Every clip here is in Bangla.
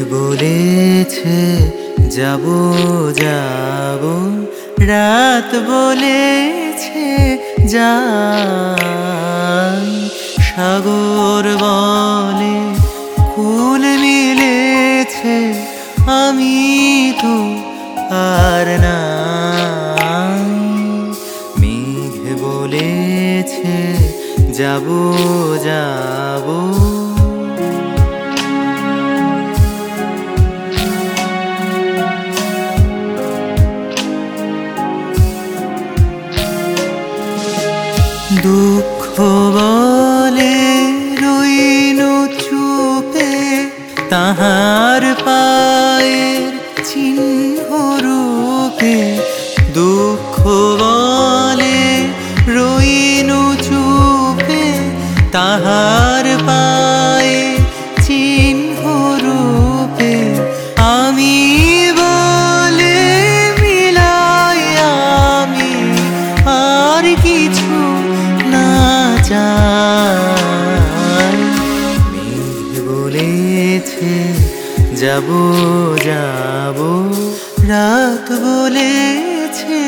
বলেছে যাবো যাবো, রাত বলেছে যাই। সাগর বলে কুল মিলেছে, আমি তো আর নাই। মেঘ বলেছে যাবো যাবো, দুঃখ বলে রইনু চুপে, তাহার পায়ের চিহ্ন রূপে। দুঃখ বলে রইনু চুপে, তাহার পায়ে চিহ্ন রূপে। আমি বলে মিলাই আমি আর কিছু না চাই। মেঘ বলেছে যাবো যাবো, রাত বলেছে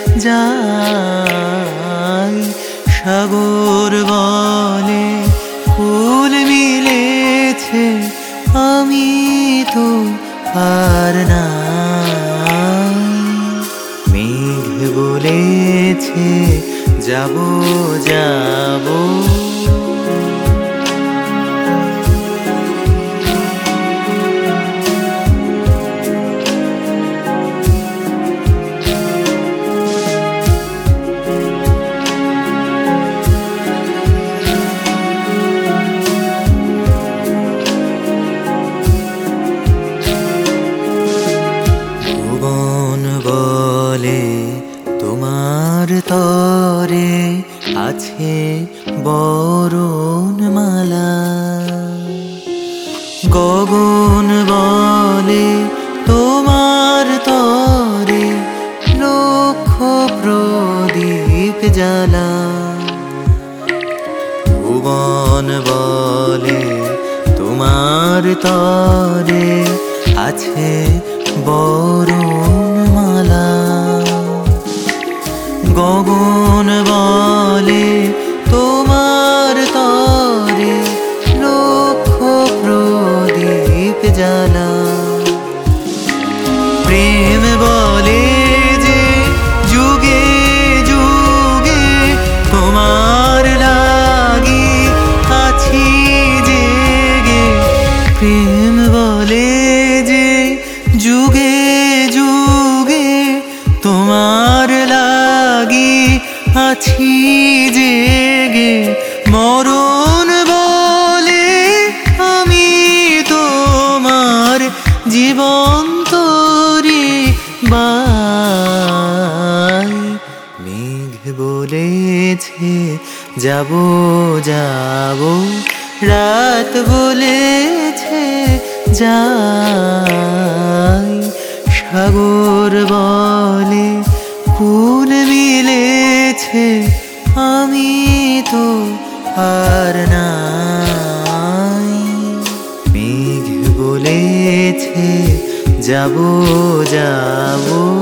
যাই। সাগর বলে কুল মিলেছে, আমি তো আর নাই। মেঘ বলেছে যাবো যাবো, বলে তোমার তরে আছে বরণমালা। গগন বলে তোমার তরে লক্ষ প্রদীপ জ্বালা। ভুবন বলে তোমার তরে আছে বরণমালা। গগন বলে তোমার তরে লক্ষ প্রদীপ জ্বালা। প্রেম বলে যে যুগে যুগে তোমার লাগি আছি জেগে। প্রেম বলে যে যুগে যুগে তোমার লাগি আছি জেগে। মরণ বলে আমি তোমার জীবন তরি বাই। মেঘ বলেছে যাবো যাবো, রাত বলেছে যাই। সাগর বলে কুল মিলেছে, আমি তো আর নাই। মেঘ বলেছে যাবো যাবো।